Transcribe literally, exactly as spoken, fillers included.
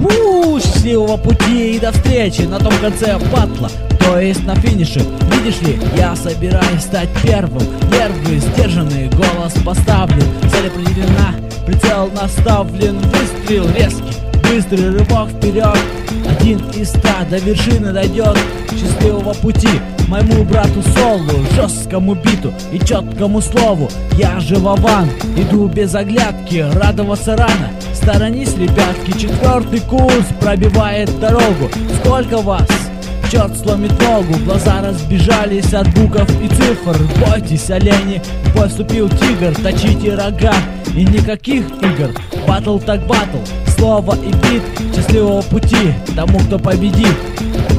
Уху, счастливого пути и до встречи на том конце батла, то есть на финише. Видишь ли, я собираюсь стать первым. Нервы сдержанные, голос поставлен, цель определена, прицел наставлен, выстрел резкий, быстрый рывок вперед. Один из ста до вершины дойдет. Счастливого пути моему брату Солу, жесткому биту и четкому слову. Я же Вован, иду без оглядки, радоваться рано. Сторонись, ребятки, четвертый курс пробивает дорогу. Сколько вас? Черт сломит ногу, глаза разбежались от букв и цифр. Бойтесь, олени, в бой вступил тигр, точите рога и никаких игр. Батл так батл, слово и бит. Счастливого пути тому, кто победит.